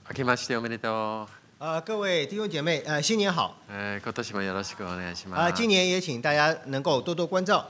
明けましておめでと各位弟兄姐妹，新年好！ う。今年もよろしくお願いします。 今年也请大家能够多多关照。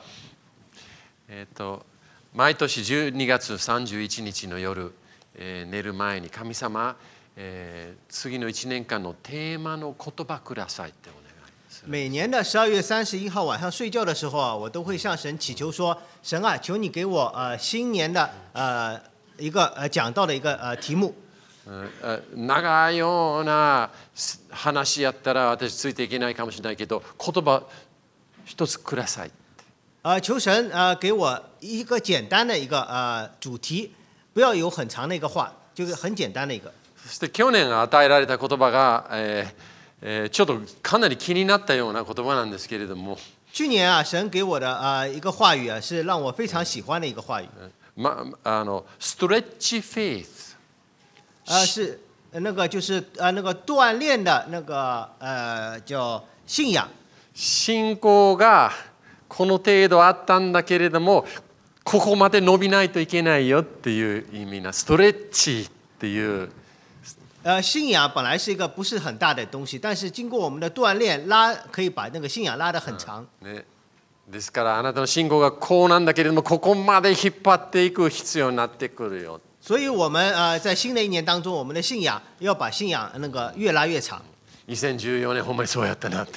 毎年12月31日の夜、寝る前に神様、次の1年間のテーマの言葉くださいってお願いする。 每年的12月31号晚上睡觉的时候啊，我都会向神祈求说：神啊，求你给我新年的一个讲道的一个题目。 長いような話やったら私ついていけないかもしれないけど、言葉一つください。 求神给我一个简单的一个主题，不要有很长的一个话，就是很简单的一个。 そして去年与えられた言葉が、ちょっとかなり気になったような言葉なんですけれども。 去年神给我的一个话语是让我非常喜欢的一个话语。 ストレッチフェイス。 是那个就是那个锻炼的那个叫信仰。 信仰がこの程度あったんだけれども、ここまで伸びないといけないよっていう意味なストレッチっていう。 信仰本来是一个不是很大的东西，但是经过我们的锻炼，可以把那个信仰拉得很长。 ですからあなたの信仰がこうなんだけれども、ここまで引っ張っていく必要になってくるよ。 所以我们在新的一年当中，我们的信仰要把信仰那个越拉越长。 2014年ほんまにそうやったなって。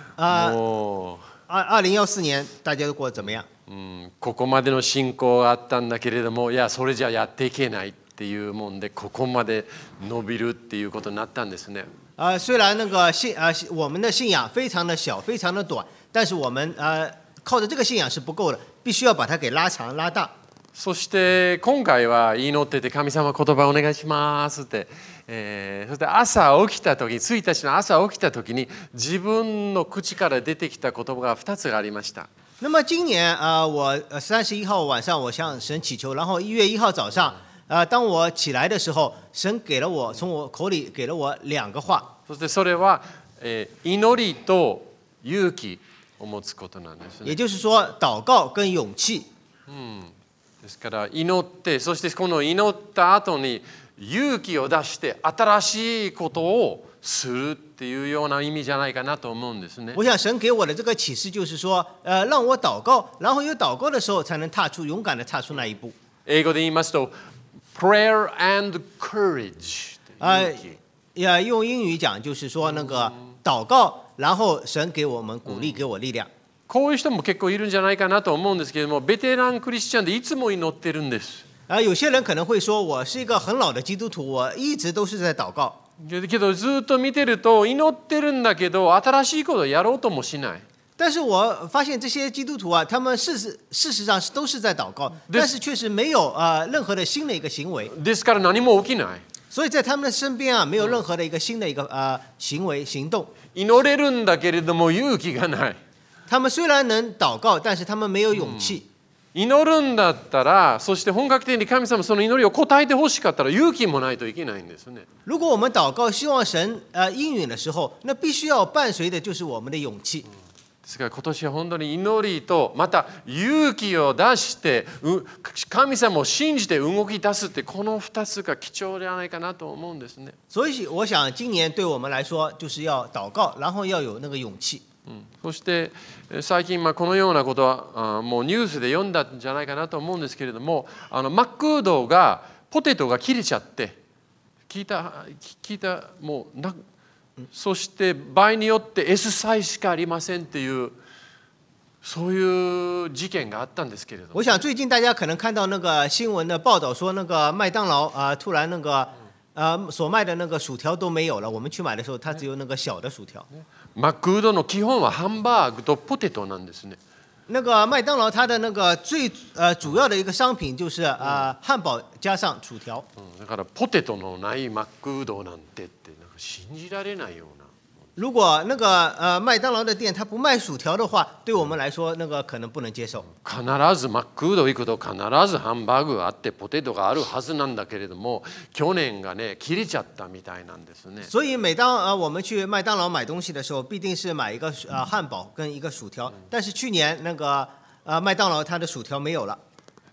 2014年大家都过得怎么样？ ここまでの信仰があったんだけれども、いやそれじゃやっていけないっていうもんで、ここまで伸びるっていうことになったんですね。 虽然那个我们的信仰非常的小，非常的短，但是我们靠着这个信仰是不够的，必须要把它给拉长拉大。 そして今回は祈ってて、神様言葉お願いしますって、そして朝起きた時、1日の朝起きた時に自分の口から出てきた言葉が2つがありました。 那么今年我31号晚上我向神祈求，然後1月1号早上当我起来的时候，神给了我从我口里给了我2个話。 そしてそれは、祈りと勇気を持つことなんですね。 也就是说祷告跟勇气。 ですから祈って、そしてこの祈った後に勇気を出して新しいことをするっていうような意味じゃないかなと思うんですね。 我想神给我的这个启示就是说，让我祷告，然后有祷告的时候才能勇敢的踏出那一步。 英語で言いますと prayer and courage。 用英语讲就是说那个祷告，然后神给我们鼓励，给我力量。 こういう人も結構いるんじゃないかなと思うんですけれども、ベテランクリスチャンでいつも祈ってるんです。 有些人可能会说，我是一个很老的基督徒，我一直都是在祷告。 けどずっと見てると祈ってるんだけど、新しいことをやろうともしない。 但是我发现这些基督徒他们事实上都是在祷告，但是确实没有任何的新的一个行为。 ですから何も起きない。 所以在他们的身边没有任何的一个新的一个行为行动。 祈れるんだけれども勇気がない。 他们虽然能祷告，但是他们没有勇气。 祈るんだったら、そして本格的に神様その祈りを答えてほしかったら勇気もないといけないんですね。 如果我们祷告希望神应允的时候，那必须要伴随的就是我们的勇气。 ですから今年は本当に祈りとまた勇気を出して神様を信じて動き出すって、この2つが貴重じゃないかなと思うんですね。 所以我想今年对我们来说就是要祷告，然後要有那个勇气。 そして最近このようなことはもうニュースで読んだんじゃないかなと思うんですけれども、マクドがポテトが切れちゃって聞いたもうそして場合によって S サイズしかありませんっていうそういう事件があったんですけれども。 我想最近大家可能看到那个新闻的报道说，那个麦当劳突然那个所卖的那个薯条都没有了。我们去买的时候，它只有那个小的薯条。 マクドの基本はハンバーグとポテトなんですね。 那个麦当劳它的那个最主要的一个商品就是汉堡加上薯条。 だからポテトのないマクドなんてってなんか信じられないような。 如果那个麦当劳的店它不卖薯条的话，对我们来说那个可能不能接受。 必ずマクド行くと必ずハンバーグがあってポテトがあるはずなんだけれども、去年がね切れちゃったみたいなんですね。 所以每当我们去麦当劳买东西的时候，必定是买一个汉堡跟一个薯条。但是去年那个麦当劳它的薯条没有了。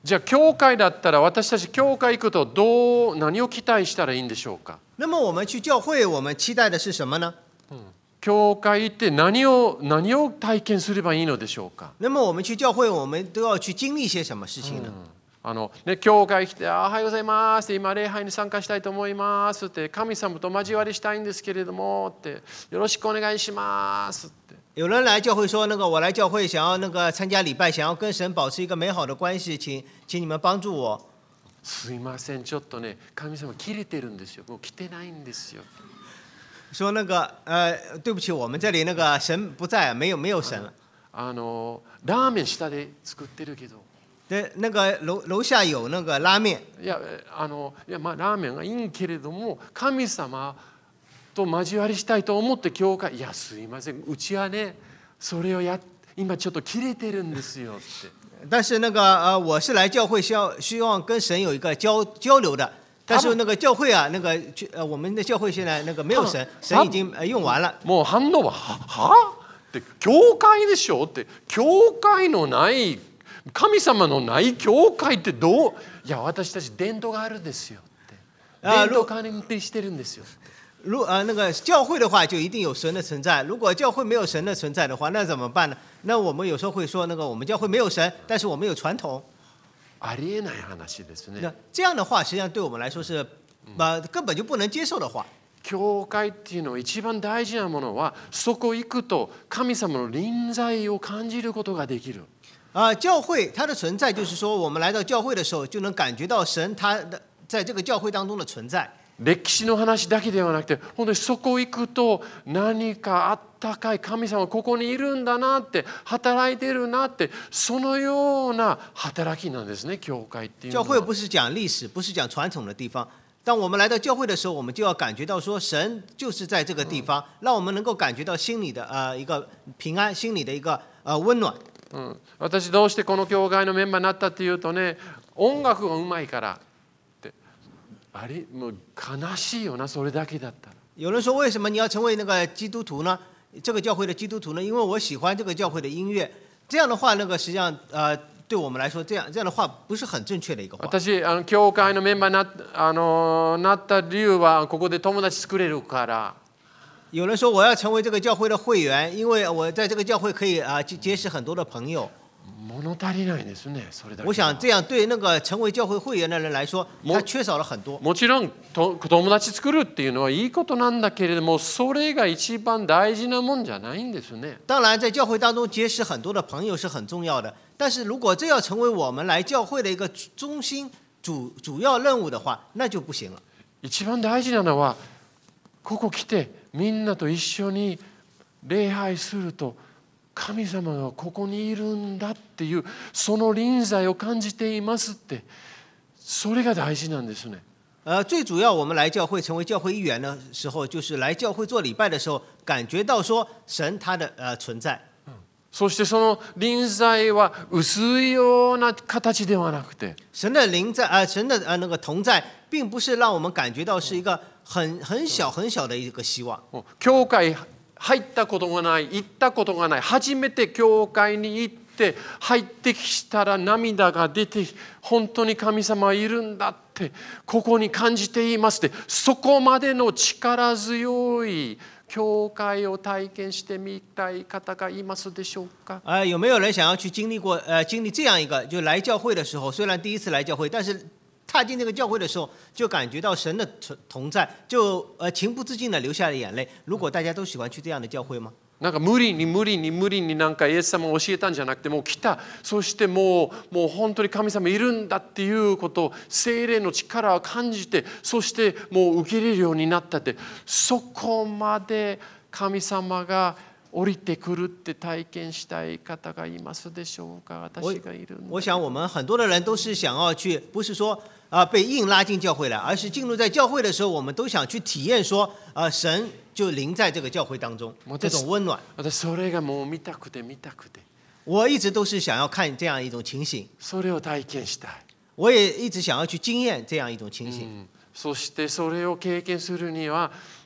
じゃあ教会だったら私たち教会行くと何を期待したらいいんでしょうか。 那么我们去教会，我们期待的是什么呢？ 教会行って何を体験すればいいのでしょうか。 那么我们去教会，我们都要去经历些什么事情呢？ 教会来て、おはようございます。今礼拝に参加したいと思いますって、神様と交わりしたいんですけれどもって、よろしくお願いしますって。 有人来教会说，我来教会想要参加礼拜，想要跟神保持一个美好的关系，请你们帮助我。 すいません、ちょっとね、神様切れてるんですよ。もう来てないんですよ。 说对不起，我们这里神不在，没有神了。 ラーメン下で作ってるけど。 对，楼下有拉面。 いやまあラーメンがいいんけれども、神様と交わりしたいと思って教会、いやすいません、うちはねそれを今ちょっと切れてるんですよって。 但是我是来教会希望跟神有一个交流的，但是教会啊我们的教会现在没有神，神已经用完了。 もう反応はって教会でしょって、教会のない神様のない教会ってどう？いや私たち伝統があるんですよって。伝統関係してるんですよ。 教会的话就一定有神的存在。如果教会没有神的存在的话，那怎么办呢？那我们有时候会说我们教会没有神，但是我们有传统。 ありえない話ですね。 这样的话实际上对我们来说是根本就不能接受的话。 教会っていうのは一番大事なものは、そこ行くと神様の臨在を感じることができる。 教会它的存在就是说，我们来到教会的时候，就能感觉到神他的在这个教会当中的存在。 歴史の話だけではなくて、本当にそこ行くと何かあったかい神様ここにいるんだなって、働いてるなって、そのような働きなんですね、教会っていうのは。 教会不是讲历史，不是讲传统的地方。当我们来到教会的时候，我们就要感觉到说，神就是在这个地方，让我们能够感觉到心里的一个平安，心里的一个温暖。 私どうしてこの教会のメンバーになったっていうとね、音楽がうまいからって。あれもう悲しいよな、それだけだったら。 有人说为什么你要成为基督徒呢？这个教会的基督徒呢？因为我喜欢这个教会的音乐。这样的话，实际上对我们来说，这样的话不是很正确的一个话。 私教会のメンバーになった理由はここで友達作れるから。 有人说我要成为这个教会的会员，因为我在这个教会可以结识很多的朋友。 物足りないですね、それだけ。 我想这样对成为教会会员的人来说，他缺少了很多。 もちろん友達作るっていうのはいいことなんだけれども、それが一番大事なもんじゃないんですね。 当然，在教会当中结识很多的朋友是很重要的，但是如果这要成为我们来教会的一个中心主要任务的话，那就不行了。 一番大事なのは、ここ来てみんなと一緒に礼拝すると、神様がここにいるんだっていうその臨在を感じていますって、それが大事なんですね。 最主要我们来教会成为教会一员的时候，就是来教会做礼拜的时候，感觉到说神他的存在。 そしてその臨在は薄いような形ではなくて、 神的临在神的同在，并不是让我们感觉到是一个很小很小的一个希望。 教会入ったことがない、行ったことがない、初めて教会に行って入ってきたら涙が出て、本当に神様はいるんだってここに感じていますって、そこまでの力強い教会を体験してみたい方がいますでしょうか？ 有没有人想要去经历这样一个，就来教会的时候，虽然第一次来教会，但是踏进那个教会的时候，就感觉到神的同在，就情不自禁的流下了眼泪。如果大家都喜欢去这样的教会吗？ なんか無理になんかイエス様を教えたんじゃなくて、もう来た、そしてもう本当に神様いるんだっていうことを、聖霊の力を感じて、そしてもう受け入れるようになったって、そこまで神様が降りてくるって体験したい方がいますでしょうか？私がいるんだ。 我想我们很多的人都是想要去，不是说被硬拉进教会来，而是进入在教会的时候，我们都想去体验说神就临在这个教会当中，这种温暖。 私それがもう見たくて。 我一直都是想要看这样一种情形。 それを体験したい。 我也一直想要去经验这样一种情形。 そしてそれを経験するには、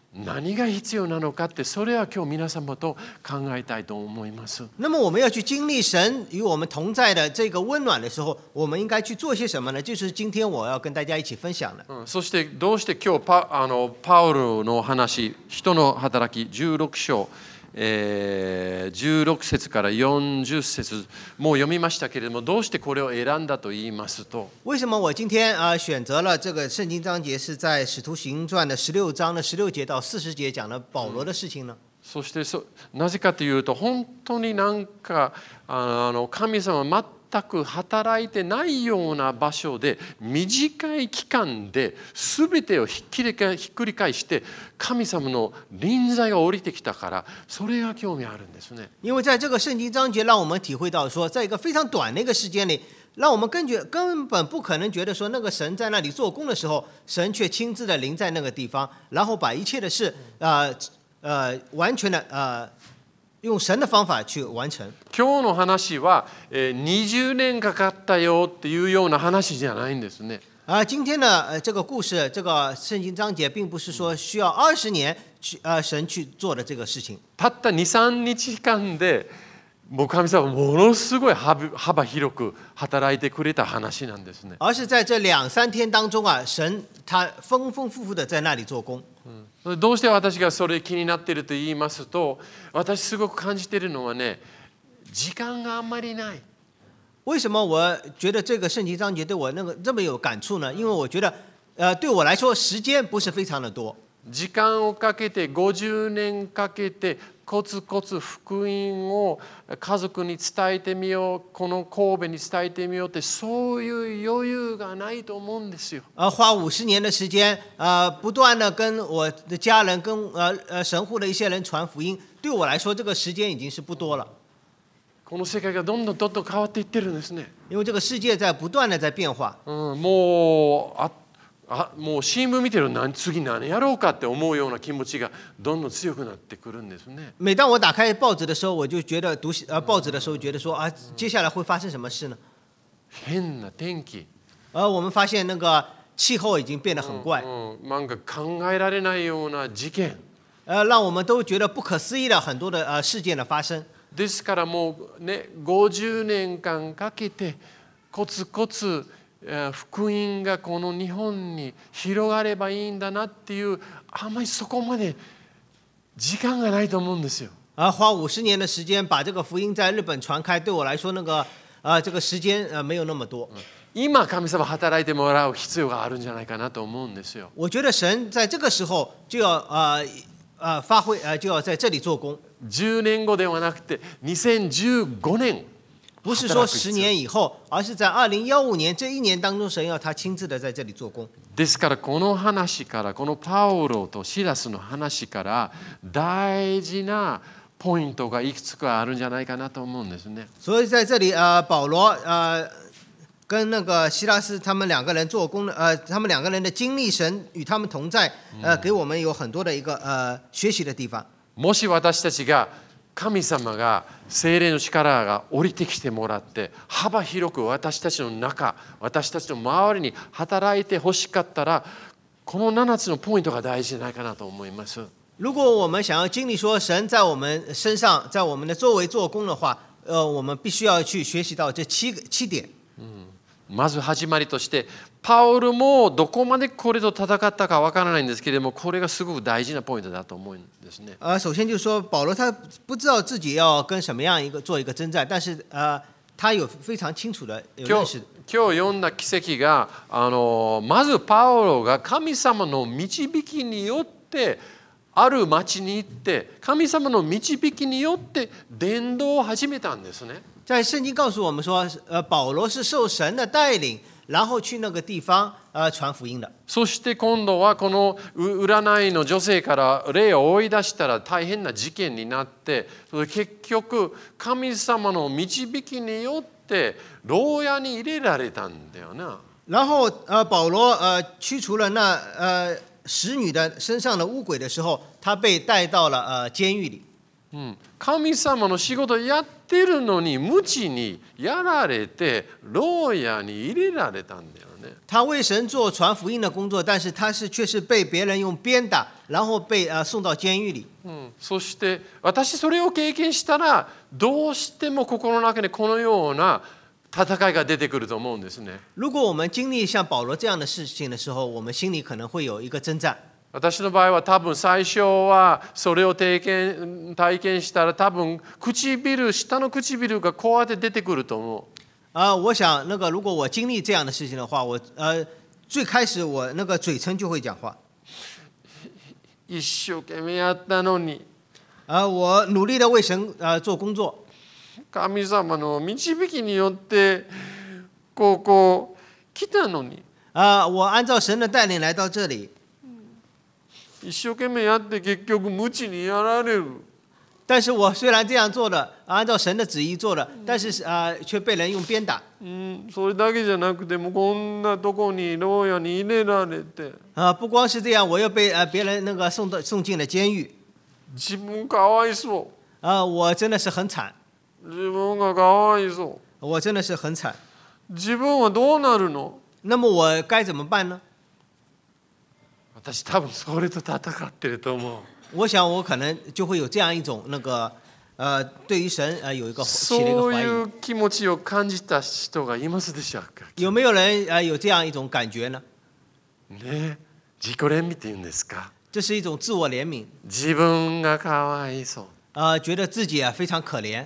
何が必要なのかって、それは今日皆様と考えたいと思います。 那么我们要去经历神与我们同在的这个温暖的时候，我们应该去做些什么呢？就是今天我要跟大家一起分享的。 そしてどうして今日パウロの話、人の働き16章、16節から40節もう読みましたけれども、どうしてこれを選んだと言いますと、 为什么我今天选择了这个圣经章节是在使徒行传的16章的16节到40节讲了保罗的事情呢？ そしてなぜかというと、本当になんか神様は全く働いてないような場所で短い期間で全てをひっくり返して神様の臨在が降りてきたから、それが興味あるんですね。 因为在这个圣经章节让我们体会到说，在一个非常短的一个时间里，让我们根本不可能觉得说那个神在那里做工的时候，神却亲自的临在那个地方，然后把一切的事完全的用神的方法去完成。 今日の話は20年かかったよっていうような話じゃないんですね。 今天的这个故事，这个圣经章节，并不是说需要20年神去做的这个事情。 たった2、3日間でもう神様はものすごい幅広く働いてくれた話なんですね。 而是在这2、3天当中神他丰丰富富的在那里做工。 どうして私がそれ気になっていると言いますと、私すごく感じているのはね、時間があんまりない。 为什么我觉得这个圣经章节对我这么有感触呢？因为我觉得对我来说时间不是非常的多。 時間をかけて50年かけてコツコツ福音を家族に伝えてみよう、この神戸に伝えてみようって、そういう余裕がないと思うんですよ。 花50年的时间不断的跟我的家人跟神户的一些人传福音，对我来说这个时间已经是不多了。 この世界がどんどん変わっていってるんですね。 因为这个世界在不断的在变化。 もう新聞見てると次何やろうかって思うような気持ちがどんどん強くなってくるんですね。 每当我打开报纸的时候，我就觉得读报纸的时候觉得说接下来会发生什么事呢？ 変な天気。 我们发现那个气候已经变得很怪。 なんか考えられないような事件。 让我们都觉得不可思议的很多的事件的发生。 ですからもうね、50年間かけてコツコツ福音がこの日本に広がればいいんだなっていう、あんまりそこまで時間がないと思うんですよ。 花50年的时间把这个福音在日本传开，对我来说这个时间没有那么多。 今神様働いてもらう必要があるんじゃないかなと思うんですよ。 我觉得神在这个时候就要发挥就要在这里做工。 10年後ではなくて2015年。 不是说10年以后，而是在2015年这一年当中，神要他亲自的在这里做工。 ですからこの話から、このパウロとシラスの話から大事なポイントがいくつかあるんじゃないかなと思うんですね。 所以在这里保罗跟那个希拉斯他们两个人做工他们两个人的经历，神与他们同在，给我们有很多的一个学习的地方。 もし私たちが神様が聖霊の力が降りてきてもらって幅広く私たちの中、私たちの周りに働いてほしかったら、この7つのポイントが大事じゃないかなと思います。 如果我们想要经历说神在我们身上，在我们的周围做工的话，我们必须要去学习到这7点。 まず始まりとして、パウルもどこまでこれと戦ったかわからないんですけれども、これがすごく大事なポイントだと思うんですね。 首先就是说，保罗他不知道自己要跟什么样做一个征战，但是他有非常清楚的有认识。 今日読んだ奇跡がまずパウロが神様の導きによってある町に行って、神様の導きによって伝道を始めたんですね。 在圣经告诉我们说，保罗是受神的带领，然后去那个地方传福音的。 そして今度はこの占いの女性から霊を追い出したら大変な事件になって、結局神様の導きによって牢屋に入れられたんだよな。 然后保罗驱除了那使女的身上的污鬼的时候，他被带到了监狱里。 神様の仕事やってるのに無知にやられて牢屋に入れられたんだよね。 他为神做传福音的工作，但是却是被别人用鞭打，然后被送到监狱里。 そして私それを経験したらどうしても心の中にこのような戦いが出てくると思うんですね。 如果我们经历像保罗这样的事情的时候，我们心里可能会有一个征战。 私の場合は多分最初はそれを体験したら多分下の唇がこうやって出てくると思う。 我想如果我经历这样的事情的话，最开始我嘴唇就会讲话。 一生懸命やったのに。 我努力的为神做工作。 神様の導きによってここ来たのに。 我按照神的带领来到这里。 一生懸命やって結局無知にやられる。 但是我虽然这样做了，按照神的旨意做了，但是却被人用鞭打。 それだけじゃなくてもこんなとこに牢屋に入れられて。 不光是这样，我又被别人送进了监狱。 自分かわいそう。 我真的是很惨。 自分がかわいそう。 我真的是很惨。 自分はどうなるの？ 那么我该怎么办呢？ 私多分それと戦ってると思う。 我想我可能就会有这样一种对于神有一个起了一个怀疑。 そういう気持ちを感じた人がいますでしょうか？ 有没有人有这样一种感觉呢？ ね、自己憐憫って言うんですか？ 这是一种自我怜悯。 自分がかわいそう。 觉得自己非常可怜。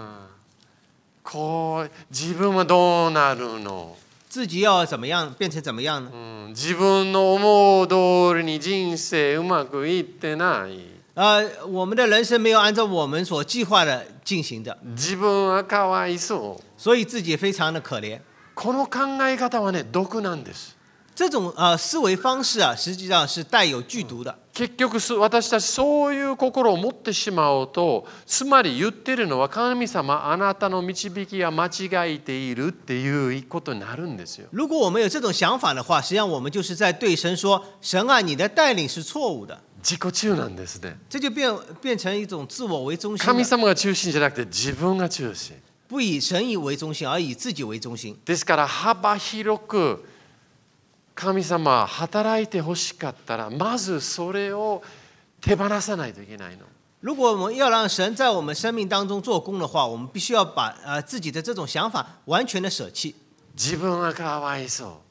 こう自分はどうなるの？ 自己要怎么样变成怎么样呢？ 自分の思う通りに人生うまくいってない。 我们的人生没有按照我们所计划的进行的。 自分はかわいそう。 所以自己非常的可怜。 この考え方はね、毒なんです。 这种思维方式实际上是带有剧毒的。 結局私たちそういう心を持ってしまうと、つまり言ってるのは神様あなたの導きは間違えているっていうことになるんですよ。 如果我们有这种想法的话，实际上我们就是在对神说：“神啊，你的带领是错误的。” 自己中なんですね。 这就变成一种自我为中心。 神様が中心じゃなくて自分が中心。 不以神意为中心，而以自己为中心。 ですから幅広く神様働いてほしかったら、まずそれを手放さないといけないの。 如果我们要让神在我们生命当中做工的话，我们必须要把自己的这种想法完全的舍弃。 自分はかわいそう。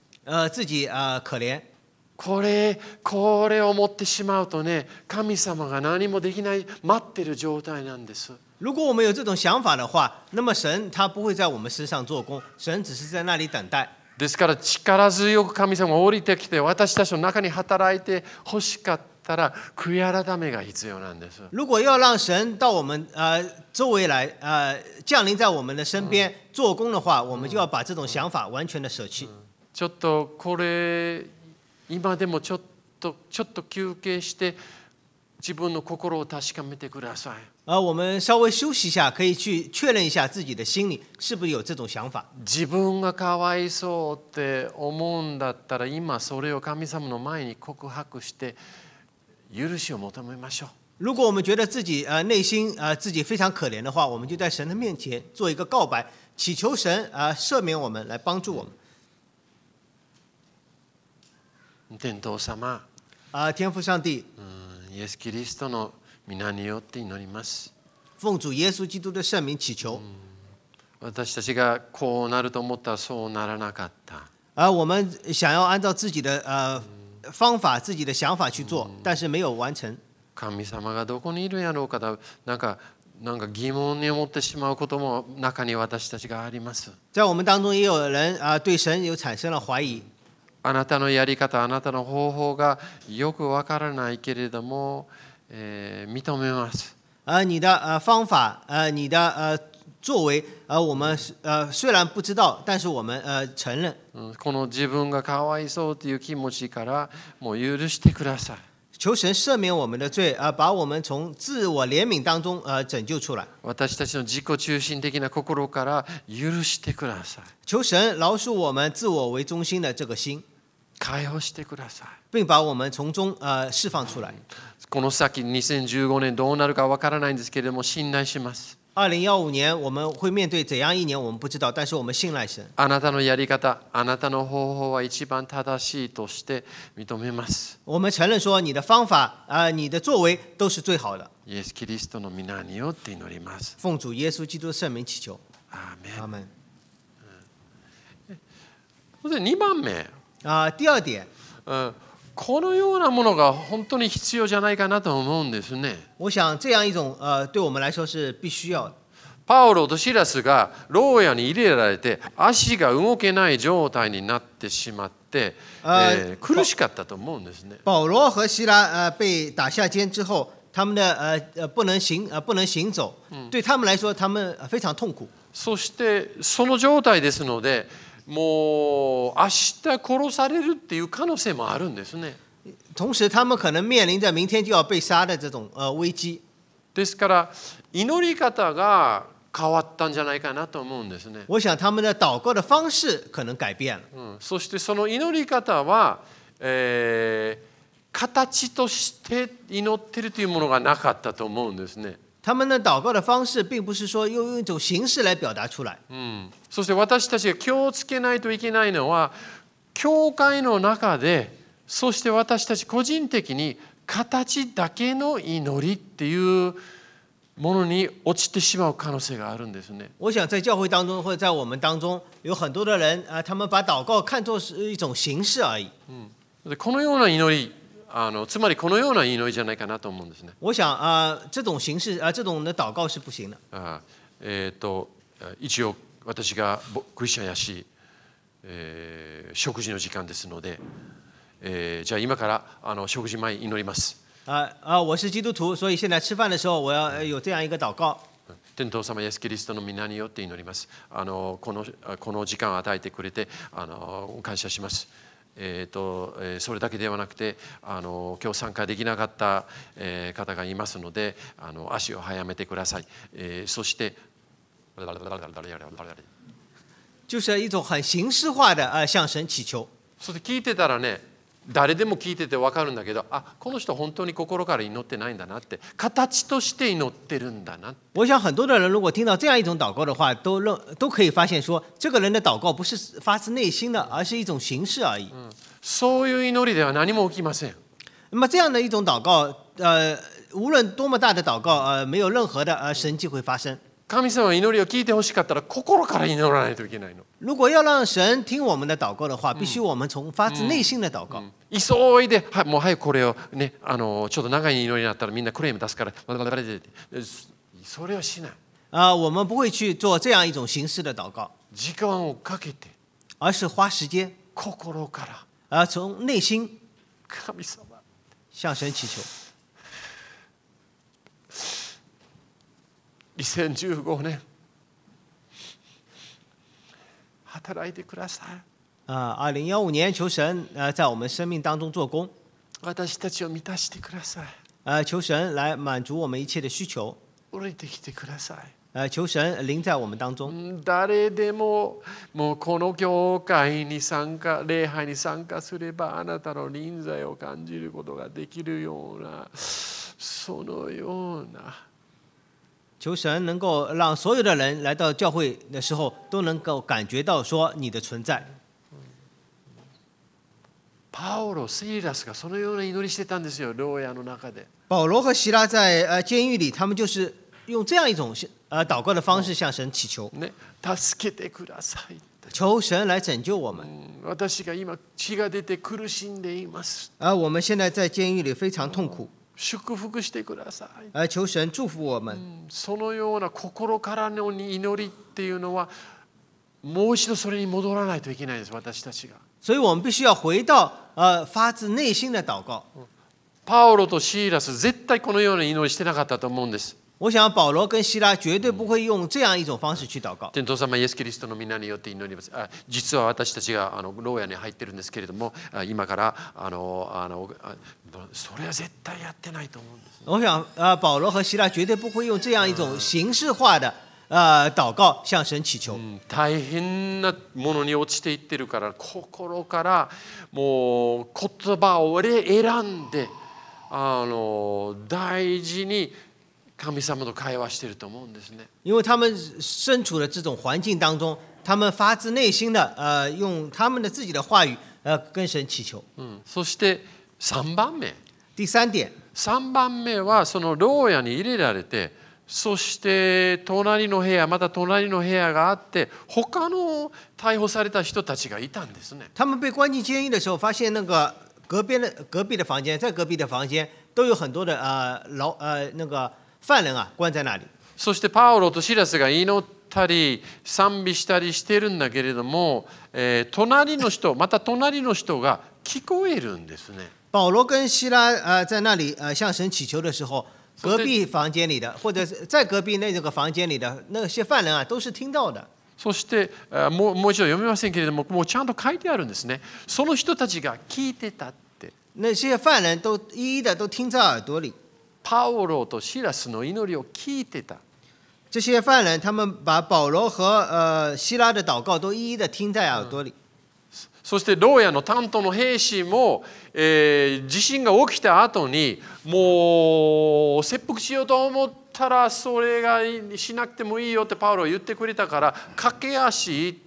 自己可怜。 これを持ってしまうとね、神様が何もできない待ってる状態なんです。 如果我们有这种想法的话，那么神他不会在我们身上做工，神只是在那里等待。 ですから力強く神様が降りてきて私たちの中に働いてほしかったら悔い改めが必要なんです。 如果要让神到我们周围来降临在我们的身边做工的话，我们就要把这种想法完全的舍弃。 ちょっとこれ今でもちょっと休憩して自分の心を確かめてください。 我们稍微休息一下，可以去确认一下自己的心里是不是有这种想法。 自分がかわいそうって思うんだったら、今それを神様の前に告白して許しを求めましょう。 如果我们觉得自己内心自己非常可怜的话，我们就在神的面前做一个告白，祈求神赦免我们，来帮助我们。 天父様、 天父上帝， イエス・キリストの皆によって祈ります。 奉主耶稣基督的圣名祈求。 私たちがこうなると思ったらそうならなかった。 我们想要按照自己的方法、自己的想法去做，但是没有完成。 神様がどこにいるんやろうかと、なんか疑問に思ってしまうことも中に私たちがあります。 在我们当中也有人对神有产生了怀疑。 あなたのやり方、あなたの方法がよくわからないけれども、認めます。 你的方法，你的作为，我们虽然不知道，但是我们承认。 この自分がかわいそうという気持ちからもう許してください。 求神赦免我们的罪，把我们从自我怜悯当中拯救出来。 私たちの自己中心的な心から許してください。 求神饶恕我们自我为中心的这个心， 解放してください。 并把我们从中释放出来。 この先2015年どうなるかわからないんですけれども、信頼します。 2015年我们会面对怎样一年，我们不知道，但是我们信赖神。 あなたのやり方、あなたの方法は一番正しいとして認めます。 我们承认说你的方法你的作为都是最好的。 イエス・キリストの皆によって祈ります。 奉主耶稣基督的圣名祈求， アーメン。 阿门。 それで2番目、 第二点， このようなものが本当に必要じゃないかなと思うんですね。 我想这样一种对我们来说是必须要的。 パウロとシラスが牢屋に入れられて足が動けない状態になってしまって、苦しかったと思うんですね。 保罗和希拉被打下监之后，他们的不能行走，对他们来说，他们非常痛苦。 そしてその状態ですので、もう明日殺されるっていう可能性もあるんですね。 同时，他们可能面临着明天就要被杀的这种危機。 ですから祈り方が変わったんじゃないかなと思うんですね。 我想他们的祷告的方式可能改变了。 そしてその祈り方は、形として祈っているというものがなかったと思うんですね。 他们的祷告的方式并不是说用一种形式来表达出来。 そして私たちが気をつけないといけないのは、教会の中で、そして私たち個人的に形だけの祈りっていうものに落ちてしまう可能性があるんですね。 我想在教会当中或者在我们当中，有很多的人他们把祷告看作是一种形式而已。 このような祈り、つまりこのような祈りじゃないかなと思うんですね。 我想这种形式这种的祷告是不行的。 一応私がクリスチャンやし、食事の時間ですので、じゃあ今から食事前祈ります。 我是基督徒，所以现在吃饭的时候我要有这样一个祷告。 天父様イエスキリストの皆によって祈ります。この時間を与えてくれて感謝します。それだけではなくて今日参加できなかった方がいますので足を早めてください。そして就是一种很形式化的向神祈求。 そして聞いてたらね、誰でも聞いてて分かるんだけど、この人本当に心から祈ってないんだなって、形として祈ってるんだな。 我想很多的人如果听到这样一种祷告的话，都可以发现说，这个人的祷告不是发自内心的，而是一种形式而已。 そういう祈りでは何も起きません。 那么这样的一种祷告，无论多么大的祷告，没有任何的神迹会发生。 神様は祈りを聞いてほしかったら心から祈らないといけないの。 如果要让神听我们的祷告的话，必须我们从发自内心的祷告。 急いで、もう早くこれをね、ちょっと長い祈りになったらみんなクレーム出すから、それはしない。 我们不会去做这样一种形式的祷告， 時間をかけて、 而是花时间， 心から、 从内心神様向神祈求。 2015年働いてください。 2015年，求神在我们生命当中做工。 私たちを満たしてください。 求神来满足我们一切的需求。 降りてきてください。 求神臨在我们当中。 誰でももうこの教会に礼拝に参加すればあなたの臨在を感じることができるような、そのような。 求神能够让所有的人来到教会的时候都能够感觉到说你的存在。 パウロ、シラスがそのような祈りしてたんですよ、牢屋の中で。 保罗和希拉在监狱里，他们就是用这样一种祷告的方式向神祈求， 助けてください。 求神来拯救我们。 私が今血が出て苦しんでいます。 我们现在在监狱里非常痛苦。 祝福してください。求神祝福我们。 そのような心からの祈りっていうのはもう一度それに戻らないといけないです、私たちが。 所以我们必须要回到发自内心的祷告。 パウロとシーラス絶対このような祈りしてなかったと思うんです。 我想保罗跟希拉绝对不会用这样一种方式去祷告。 天父様イエスキリストの皆によって祈ります。実は私たちが牢屋に入ってるんですけれども、今からそれは絶対やってないと思うんです。 我想保罗和希拉绝对不会用这样一种形式化的祷告向神祈求。 大変なものに落ちていってるから心からもう言葉を選んで大事に神様と会話していると思うんですね。 因为他们身处的这种环境当中，他们发自内心的用他们的自己的话语跟神祈求。 そして3番目。 第三点， 3番目はその牢屋に入れられて、そして隣の部屋、また隣の部屋があって、他の逮捕された人たちがいたんですね。 他们被关进监狱的时候，发现那个隔壁的房间，在隔壁的房间都有很多的那个犯人关在那里。 そしてパウロとシラスが祈ったり賛美したりしてるんだけれども、隣の人、また隣の人が聞こえるんですね。 保罗跟希拉在那里向神祈求的时候，隔壁房间里的或者在隔壁那个房间里的那些犯人都是听到的。 そしてもう一度読めませんけれども、もうちゃんと書いてあるんですね。その人たちが聞いてたって。 那些犯人都一一的都听在耳朵里。 パウロとシラスの祈りを聞いてた。 这些犯人他们把保罗和希拉的祷告都一一的听在耳朵里。 そして牢屋の担当の兵士も、地震が起きた後にもう切腹しようと思ったらそれがしなくてもいいよってパウロは言ってくれたから駆け足行って、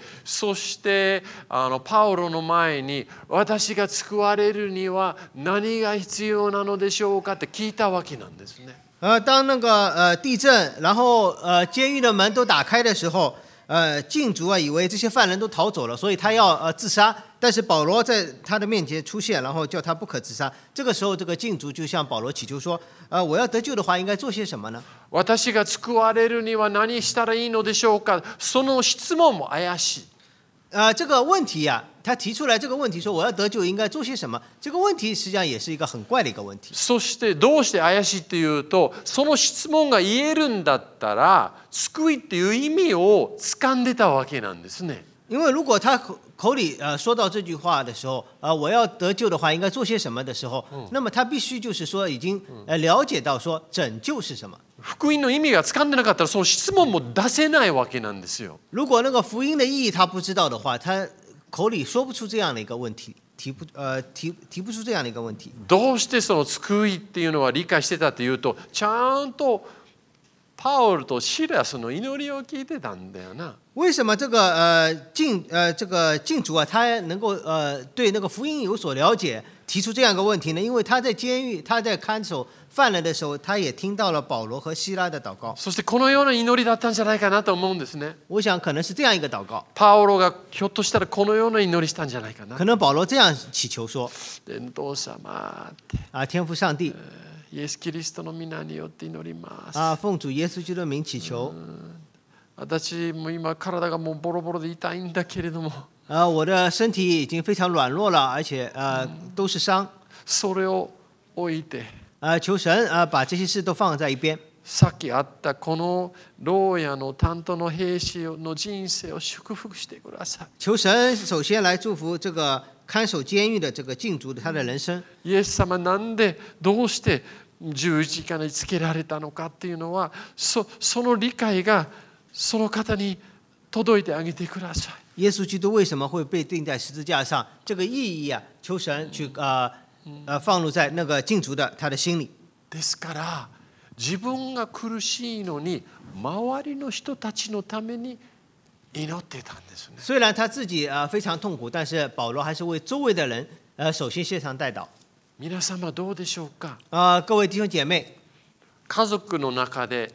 そしてパウロの前に私が救われるには何が必要なのでしょうかって聞いたわけなんですね。 当那个地震，然后监狱的门都打开的时候，禁足以为这些犯人都逃走了，所以他要自杀。但是保罗在他的面前出现，然后叫他不可自杀。这个时候，这个禁足就向保罗祈求说：“我要得救的话，应该做些什么呢？” 私が救われるには何したらいいのでしょうか。その質問も怪しい。 这个问题他提出来这个问题说我要得救应该做些什么？这个问题实际上也是一个很怪的一个问题。 そしてどうして怪しいっていうと、その質問が言えるんだったら救いっていう意味を掴んでたわけなんですね。 因为如果他口里说到这句话的时候，我要得救的话应该做些什么的时候，那么他必须就是说已经了解到说拯救是什么。 福音の意味が掴んでなかったらその質問も出せないわけなんですよ。 如果那个福音的意义他不知道的话，他口里说不出这样的一个问题，提不出这样的一个问题。 どうしてその救いっていうのは理解してたっていうと、ちゃんとパウロとシラスの祈りを聞いてたんだよな。 为什么这个禁足他能够对那个福音有所了解，提出这样一个问题呢？因为他在监狱，他在看守犯人的时候，他也听到了保罗和希拉的祷告。 そしてこのような祈りだったんじゃないかなと思うんですね。 我想可能是这样一个祷告。 パウロがひょっとしたらこのような祈りしたんじゃないかな。 可能保罗这样祈求说：“ 天父様って天父上帝， イエス・キリストの皆によって祈ります。 奉主耶稣基督的名祈求。 私も今体がもうボロボロで痛いんだけれども、 我的身体已经非常软弱了，而且都是伤。 それを置いて、 求神把这些事都放在一边。 さっきあったこの牢屋の担当の兵士の人生を祝福してください。 求神首先来祝福这个看守监狱的这个禁足的他的人生。 イエス様なんでどうして十字架につけられたのかっていうのは、その理解がその方に届いてあげてください。 耶稣基督为什么会被钉在十字架上？这个意义求神去放入在那个禁足的他的心里。 ですから自分が苦しいのに周りの人たちのために祈ってたんですね。 虽然他自己非常痛苦，但是保罗还是为周围的人首先献上代祷。 皆様どうでしょうか。 各位弟兄姐妹， 家族の中で、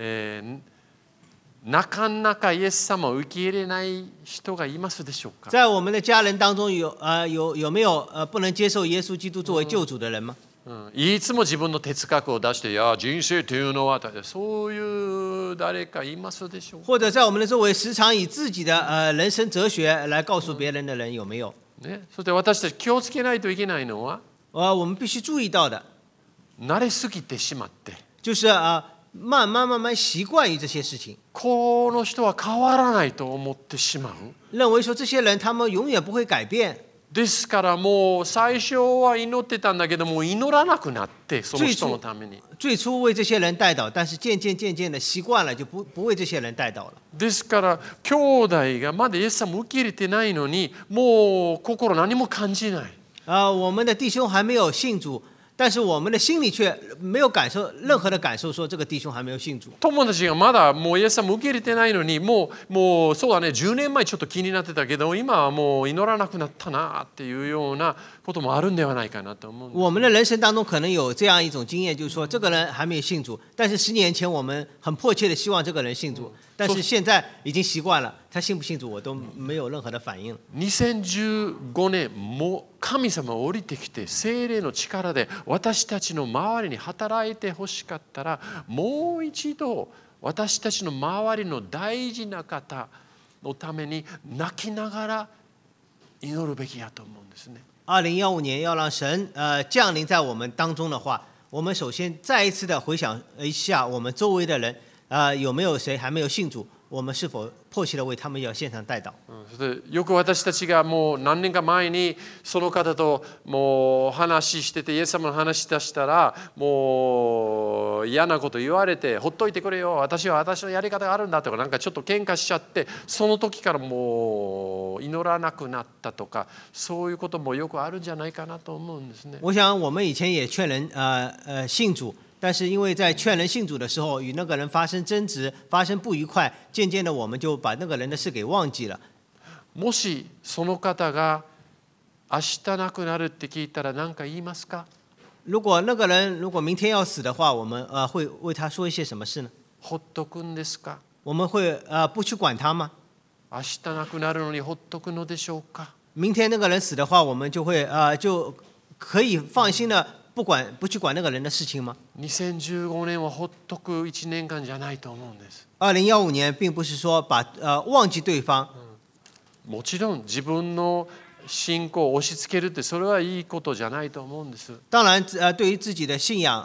なかなかイエス様を受け入れない人がいますでしょうか。 在我们的家人当中有没有不能接受耶稣基督作为救主的人吗？ いつも自分の哲学を出して、いや人生というのはそういう誰かいますでしょうか。 或者在我们的周围时常以自己的人生哲学来告诉别人的人有没有？ そして私たち気をつけないといけないのは、 我们必须注意到的， 慣れすぎてしまって、 就是慢慢习惯于这些事情。 この人は変わらないと思ってしまう。 认为说这些人他们永远不会改变。 ですからもう最初は祈ってたんだけども祈らなくなって、その人のために。 最初为这些人代祷，但是渐渐的习惯了，就不为这些人代祷了。 ですから兄弟がまだイエス様を受け入れてないのに、もう心何も感じない。 我们的弟兄还没有信主， 但是我们的心里却没有感受任何的感受，说这个弟兄还没有信主。 友達がまだもうイエス様受け入れてないのに、もうそうだね、10年前ちょっと気になってたけど、今はもう祈らなくなったなっていうようなこともあるんではないかなと思うんです。 我们的人生当中可能有这样一种经验，就是说这个人还没有信主，但是10年前我们很迫切的希望这个人信主，但是现在已经习惯了，他信不信主我都没有任何的反应。 2015年も神様降りてきて聖霊の力で私たちの周りに働いてほしかったら、もう一度私たちの周りの大事な方のために泣きながら祈るべきやと思うんですね。 2015年要让神降临在我们当中的话，我们首先再一次的回想一下我们周围的人，有没有谁还没有信主，我们是否迫切的为他们要献上代祷。 よく私たちがもう何年か前にその方ともう話してて、イエス様の話し出したら、もう嫌なこと言われて、ほっといてくれよ、私は私のやり方があるんだとか、なんかちょっと喧嘩しちゃって、その時からもう祈らなくなったとか、そういうこともよくあるんじゃないかなと思うんですね。 我想我们以前也劝人信主，但是因为在劝人信主的时候与那个人发生争执，发生不愉快，渐渐的我们就把那个人的事给忘记了。 もしその方が明日亡くなるって聞いたら何か言いますか？ 如果那个人如果明天要死的话，我们会为他说一些什么事呢？ ほっとくんですか？ 我们会不去管他吗？ 明日亡くなるのにほっとくのでしょうか？ 明天那个人死的话，我们就会就可以放心的不去管那个人的事情吗 ？2015年はほっとく1年間じゃないと思うんです。 2015年并不是说把忘记对方。 もちろん自分の信仰を押し付けるってそれはいいことじゃないと思うんです。 当然对于自己的信仰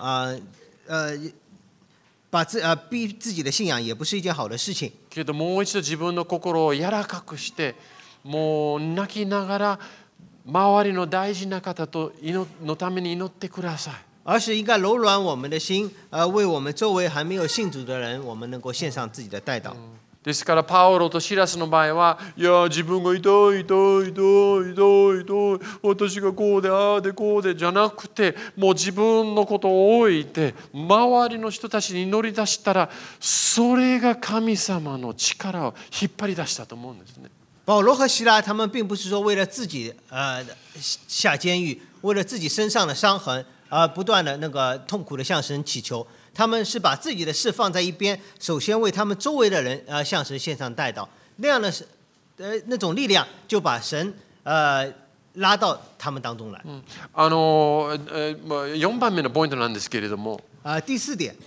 逼自己的信仰也不是一件好的事情。 けどもう一度自分の心を柔らかくして、もう泣きながら周りの大事な方のために祈ってください。 而是应该柔软我们的心，为我们周围还没有信主的人，我们能够献上自己的代祷。 ですからパウロとシラスの場合は、いや自分が痛い私がこうでああでこうでじゃなくて、もう自分のことを置いて周りの人たちに祈り出したら、それが神様の力を引っ張り出したと思うんですね。 保罗和希拉他们并不是说为了自己下监狱，为了自己身上的伤痕不断的那个痛苦的向神祈求，他们是把自己的事放在一边，首先为他们周围的人向神献上代祷，那样的那种力量就把神拉到他们当中来。 4番目のポイントなんですけれども、 第4点，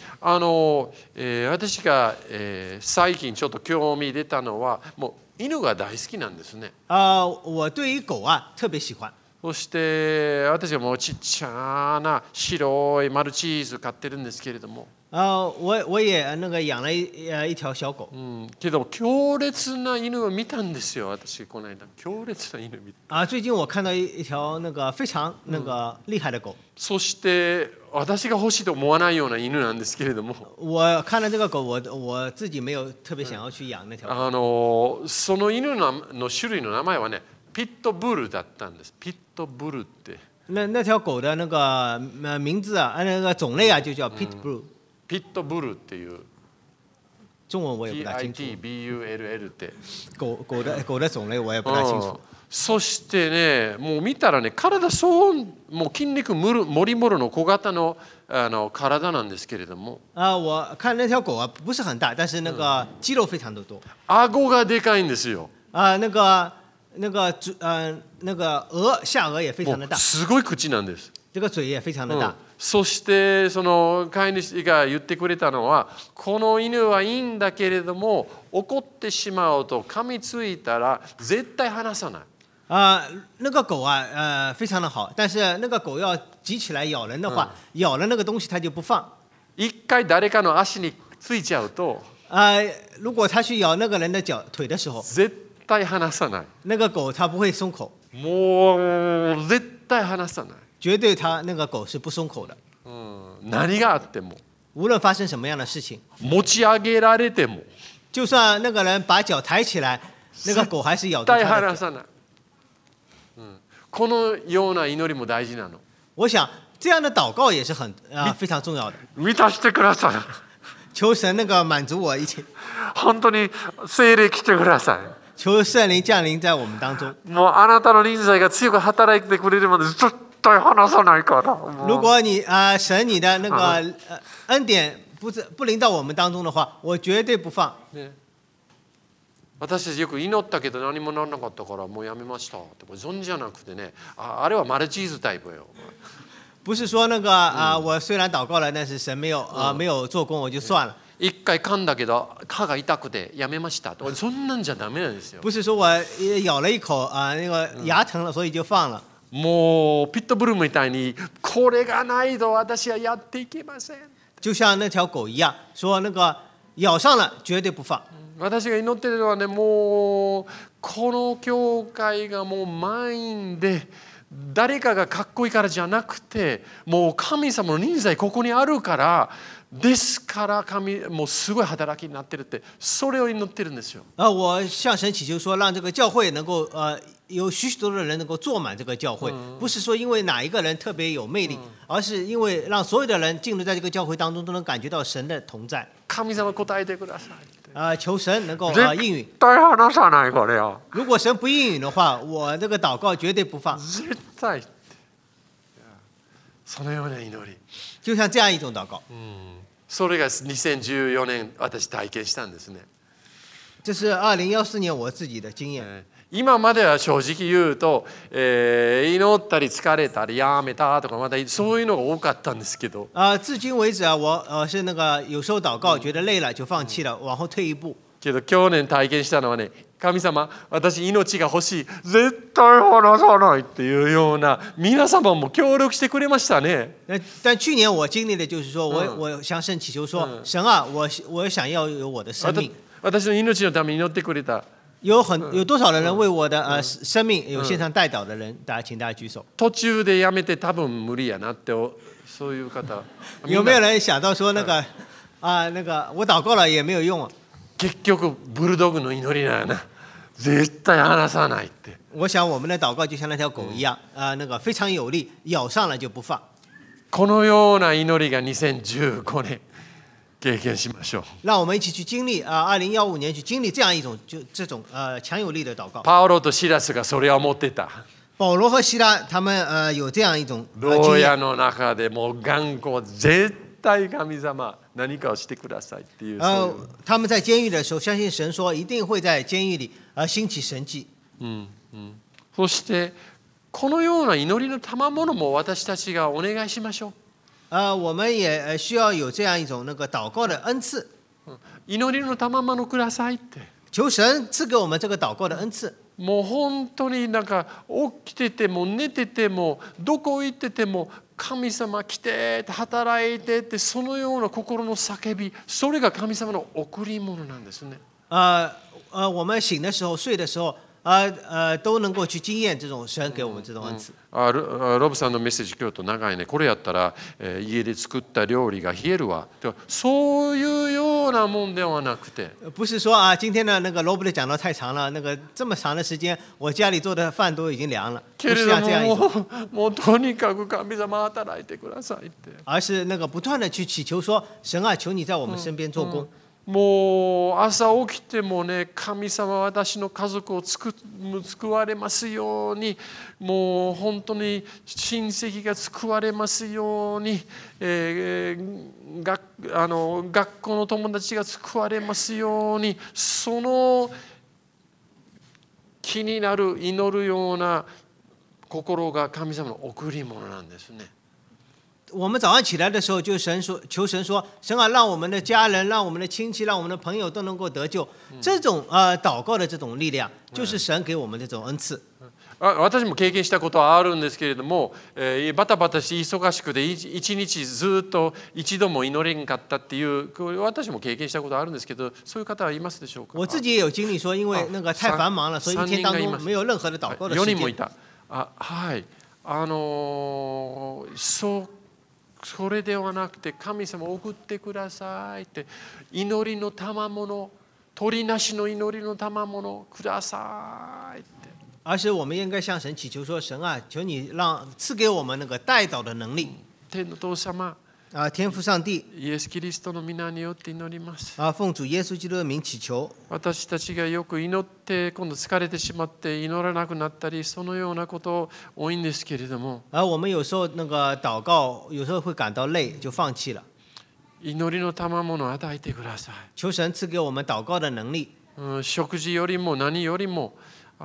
私が最近ちょっと興味出たのは、もう犬が大好きなんですね。 我对于狗特别喜欢。 そして私はもうちっちゃな白いマルチーズ飼ってるんですけれども、 我也那个养了一条小狗。 けど強烈な犬を見たんですよ。私この間強烈な犬見た。 最近我看到一条那个非常那个厉害的狗。 そして私が欲しいと思わないような犬なんですけれども、 我看了这个狗，我自己没有特别想要去养那条狗。 その犬の種類の名前はね、ピットブルだったんです。ピットブルって。 那条狗的那个名字那个种类就叫 Pit Bull。 ピットブルっていう。 中文我也不大清楚。 PITBULL って。 狗的种类我也不大清楚。 そしてね、もう見たらね、体もう筋肉もりもりの小型の体なんですけれども。 我看那条狗不是很大，但是那个肌肉非常的多。 顎がでかいんですよ。 那个下颚也非常的大。 すごい口なんです。 这个嘴也非常的大。 そしてその飼い主が言ってくれたのは、この犬はいいんだけれども、怒ってしまうと噛みついたら絶対離さない。 那个狗非常的好，但是那个狗要急起来咬人的话，咬了那个东西它就不放。 一回誰かの足についちゃうと、 如果它去咬那个人的腿的时候， 絶対離さない。 那个狗它不会松口。 もう絶対離さない。 绝对它那个狗是不松口的。 何があっても。 无论发生什么样的事情。 持ち上げられても。 就算那个人把脚抬起来，那个狗还是咬住它的脚。 絶対離さない。このような祈りも大事なの。 我想这样的祷告也是非常重要的。 満たしてください。 求神那个满足我一切， 本当に聖霊来てください。 求圣灵降临在我们当中。 もうあなたの臨在が強く働いてくれるまで絶対離さないから。 如果神你的那个恩典不临到我们当中的话，我绝对不放。 私たちよく祈ったけど何もならなかったからもうやめましたって存じじゃなくてね、あれはマルチーズタイプよ。 不是说那个我虽然祷告了，但是神没有做工，我就算了。 一回噛んだけど歯が痛くてやめました。そんなんじゃダメなんですよ。 不是说我咬了一口那个牙疼了，所以就放了。 もうピットブルみたいにこれがないと私はやっていけません。 就像那条狗一样，说那个咬上了绝对不放。 私が祈ってるのはね、もうこの教会がもう満員で。誰かがかっこいいからじゃなくて、もう神様の臨在ここにあるからですからもうすごい働きになってるって、それを祈ってるんですよ。 我向神祈求说，让这个教会能够有许多的人能够坐满这个教会，不是说因为哪一个人特别有魅力，而是因为让所有的人进入在这个教会当中都能感觉到神的同在。 神様答えてください。 求神能够应允。 絶対離さないこれよ。 如果神不应允的话，我这个祷告绝对不放。 絶対。そのような祈り。 就像这样一种祷告。 それが2014年私体験したんですね。 这是2014年我自己的经验。 今までは正直言うと、祈ったり疲れたりやめたとかまたそういうのが多かったんですけど。 至今为止我是那个有时候祷告觉得累了就放弃了，往后退一步。 けど去年体験したのはね、神様私命が欲しい、絶対離さないっていうような皆様も協力してくれましたね。 但去年我经历的就是说，我向神祈求说，神啊，我想要有我的生命。 私の命のために祈ってくれた。 有多少的人为我的生命有献上代祷的人？请大家举手。 途中でやめて多分無理やなってそういう方。 有没有人想到说那个我祷告了也没有用啊？ 結局ブルドッグの祈りなんやな。絶対離さないって。 我想我们的祷告就像那条狗一样，那个非常有力，咬上了就不放。 このような祈りが2015年。経験しましょう。 让我们一起去经历2015年去经历这样一种这种强有力的祷告。 パウロとシラスがそれを持ってた。 保罗和希拉他们有这样一种牢屋の中でもう頑固、絶対神様何かをしてくださいっていう。 他们在监狱的时候相信神说一定会在监狱里兴起神迹。 そしてこのような祈りの賜物も私たちがお願いしましょう。 我们也需要有这样一种那个祷告的恩赐。 祈りの賜物くださいって。 求神赐给我们这个祷告的恩赐。 もう本当になんか起きてても寝ててもどこ行ってても神様来て働いてってそのような心の叫び、それが神様の贈り物なんですね。 我们醒的时候、睡的时候。都能够去经验这种神给我们这种恩赐。 ロブさんのメッセージ今日と長いね。これやったら、家で作った料理が冷えるわ。そういうようなもんではなくて。 不是说今天的那个罗伯的讲道太长了，那个这么长的时间，我家里做的饭都已经凉了。不是像这样一种。 もうとにかく神様働いてくださいって。 而是那个不断的去祈求说，神啊，求你在我们身边做工。 もう朝起きてもね、神様私の家族を救われますように、もう本当に親戚が救われますように、学校の友達が救われますように、その気になる祈るような心が神様の贈り物なんですね。 我们早上起来的时候，就求神说，神啊，让我们的家人、让我们的亲戚、让我们的朋友都能够得救。这種祷告的这種力量，就是神給我們這種恩賜。 私も経験したことはあるんですけれども、バタバタして忙しくて一日ずっと一度も祈れんかったっていう、私も経験したことあるんですけど、そういう方はいますでしょうか？ 我自己也有經歷說，因為那個太繁忙了，所以一天當中沒有任何的禱告的時間。 4人もいた。はい。それではなくて神様を送ってくださいって祈りの賜物、鳥なしの祈りの賜物くださいって。 而是我们应该向神祈求说，神啊，求你赐給我們那個代禱的能力。 天の父様、 天父上帝イエス・キリストの皆によって祈ります。 奉主耶稣基督的名祈求。 私たちがよく祈って今度疲れてしまって祈らなくなったりそのようなこと多いんですけれども、 我们有时候那个祷告，有时候会感到累，就放弃了。 祈りの賜物を与えてください。 求神赐给我们祷告的能力。 食事よりも何よりも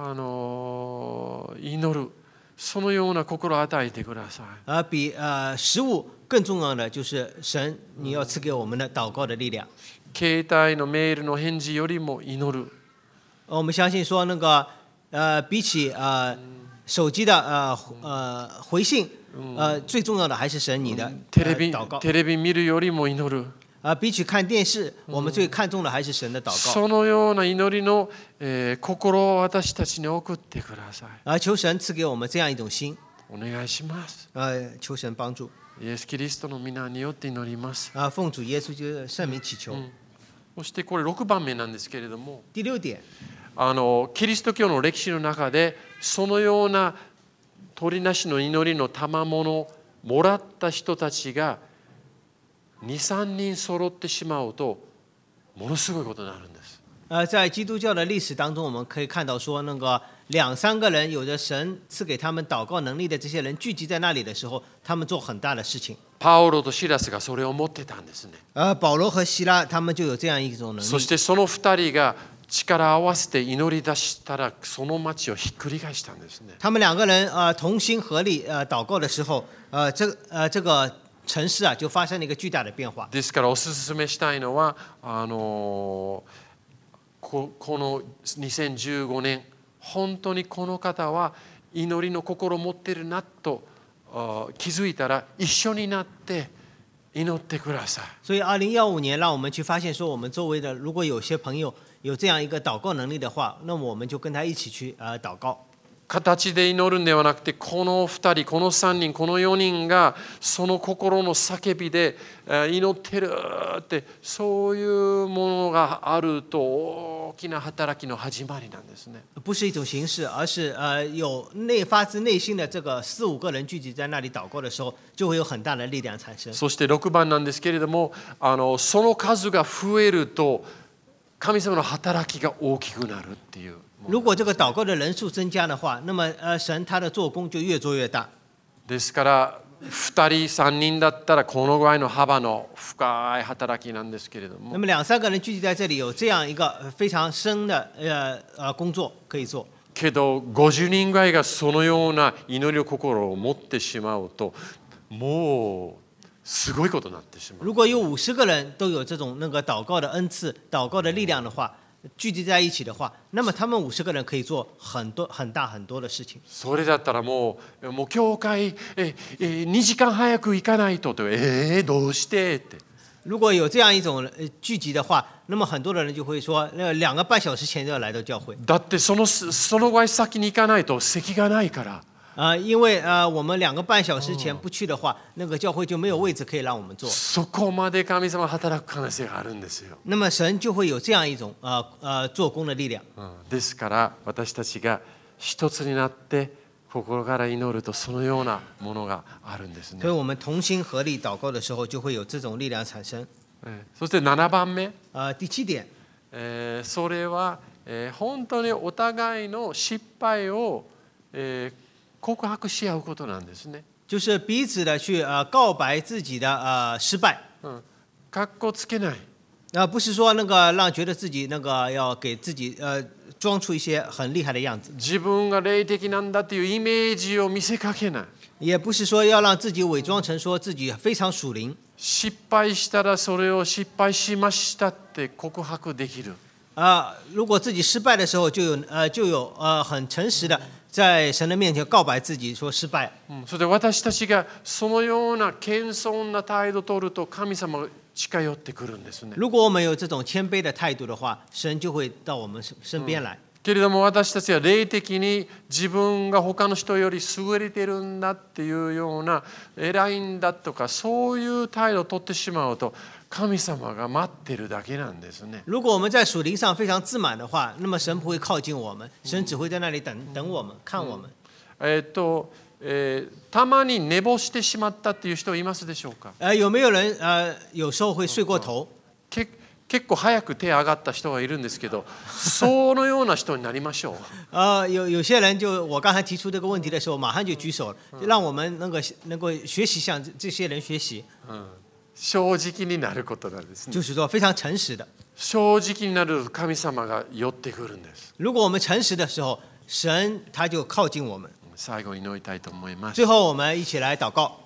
祈る、そのような心を与えてください。 比食物更重要的就是神，你要赐给我们的祷告的力量。 携帯のメールの返事よりも祈る。 我们相信说那个比起手机的回信，最重要的还是神你的祷告。 テレビ見るよりも祈る。 比起看电视，我们最看重的还是神的祷告。 そのような祈りの心を私たちに送ってください。 求神赐给我们这样一种心。 お願いします。 求神帮助。 イエス・キリストの皆によって祈ります。 奉主耶稣基督的圣名祈求。 そしてこれ6番目なんですけれども、 第6点。 キリスト教の歴史の中でそのような鳥なしの祈りの賜物をもらった人たちが2、3人揃ってしまうとものすごいことになるんです。 在基督教的历史当中，我们可以看到说，那个2、3个人有着神赐给他们祷告能力的这些人聚集在那里的时候，他们做很大的事情。 パウロとシラスがそれを持ってたんですね。 保罗和希拉他们就有这样一种能力。 そしてその2人が力を合わせて祈り出したらその町をひっくり返したんですね。 他们2个人同心合力祷告的时候，这个城市就发生了一个巨大的变化。 ですからおすすめしたいのはこの2015年本当にこの方は祈りの心を持っているなと気づいたら一緒になって祈ってください。 所以2015年让我们去发现说，我们周围的如果有些朋友有这样一个祷告能力的话，那么我们就跟他一起去祷告。 形で祈るんではなくて、この2人、この3人、この4人がその心の叫びで祈ってるって、そういうものがあると大きな働きの始まりなんですね。 不是一种形式，而是有发自内心的这个4、5个人聚集在那里祷告的时候，就会有很大的力量产生。 そして6番なんですけれども、その数が増えると神様の働きが大きくなるっていう。 如果这个祷告的人数增加的话，那么神他的做工就越做越大。 ですから2人3人だったらこのぐらいの幅の深い働きなんですけれども。 那么2、3个人聚集在这里，有这样一个非常深的工作可以做。 けど50人ぐらいがそのような祈りの心を持ってしまうと、もうすごいことになってしまう。 如果有50个人都有这种那个祷告的恩赐、祷告的力量的话，聚集在一起的话，那么他们50个人可以做很大很多的事情。 それだったらもう教会2時間早く行かないとってどうしてって。 如果有这样一种聚集的话，那么很多的人就会说，2个半小时前就要来到教会。 だってそのぐらい先に行かないと席がないから。 因为我们2个半小時前不去的話，那個教會就沒有位置可以讓我們坐。 そこまで神様働く可能性があるんですよ。 那麼神就會有這樣一種做工的力量。 ですから私たちが一つになって心から祈るとそのようなものがあるんですね。 所以我們同心合力禱告的時候，就會有這種力量產生。 そして7番目。 第7點。 それは本当にお互いの失敗を告白し合うことなんですね。 就是彼此的去告白自己的失敗。 かっこつけない。 不是說那個讓覺得自己那個要給自己裝出一些很厲害的樣子。 自分が霊的なんだというイメージを見せかけない。 也不是說要讓自己偽裝成說自己非常屬靈。 失敗したらそれを失敗しましたって告白できる。 如果自己失敗的時候，就有很誠實的在神的面前告白自己說失敗。 それで私たちがそのような謙遜な態度を取ると神様が近寄ってくるんですね。 如果我們有這種謙卑的態度的話，神就會到我們身邊來。 けれども私たちは霊的に自分が他の人より優れてるんだっていうような偉いんだとかそういう態度を取ってしまうと神様が待ってるだけなんですね。 如果我們在屬靈上非常自滿的話，那麼神不會靠近我們，神只會在那裡等我們，看我們。 たまに寝坊してしまったっていう人いますでしょうか？ 有没有人有时候会睡过头？ 結構早く手上がった人がいるんですけど、そのような人になりましょう。 有些人就我刚才提出这个问题的时候，马上就举手了，让我们能够学习向这些人学习。 正直になることなんですね。 就是说非常诚实的。 正直になると神様が寄ってくるんです。 如果我们誠實的時候，神他就靠近我們。 最後に祈りたいと思います。 最後我們一起來禱告。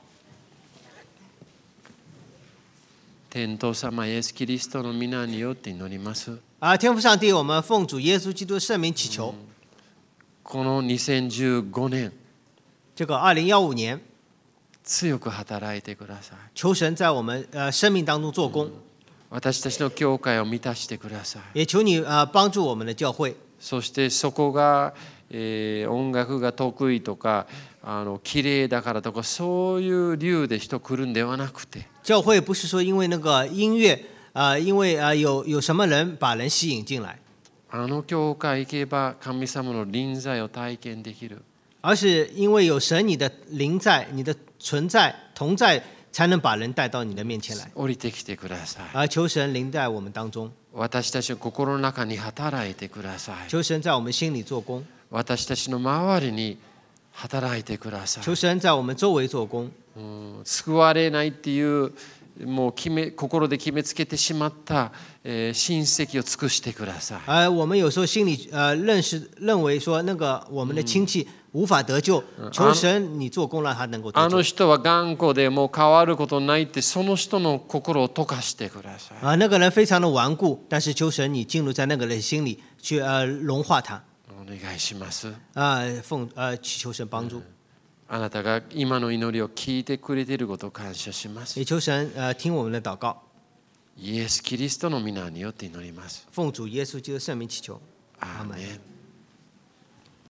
天父様イエスキリストの皆によって祈ります。 天父上帝，我們奉主耶穌基督聖名祈求。 この2015年、 這個2015年， 強く働いてください。 求神在我們生命當中做工。 私たちの教会を満たしてください。 也求你幫助我們的教會。 そしてそこが、音楽が得意とか綺麗だからとかそういう理由で人来るんではなくて、 教會不是說因為那個音樂因為有什麼人把人吸引進來， 教會行けば神様の臨在を體験できる。 而是因為有神你的臨在、你的存在同在，才能把人帶到你的面前來。 降りてきてください。 求神臨在我們當中。 私たちの心の中に働いてください。 求神在我們心裡做工。 私たちの周りに働いてください。 求神在我們周圍做工。 救われないっていうもう心で決めつけてしまった、親戚を尽くしてください。 我們有時候心裡認為說那個我們的親戚無法得救，求神你做工讓他能夠得救。 人は頑固でもう変わることないってその人の心を溶かしてください。 那個人非常的頑固，但是求神你進入在那個人心裡去融化他。 お願いします。 求神幫助。 あなたが今の祈りを聞いてくれていることを感謝します。 也求神聽我們的禱告。 イエス・キリストの皆によって祈ります。 奉主耶穌基督聖名祈求。 アーメン。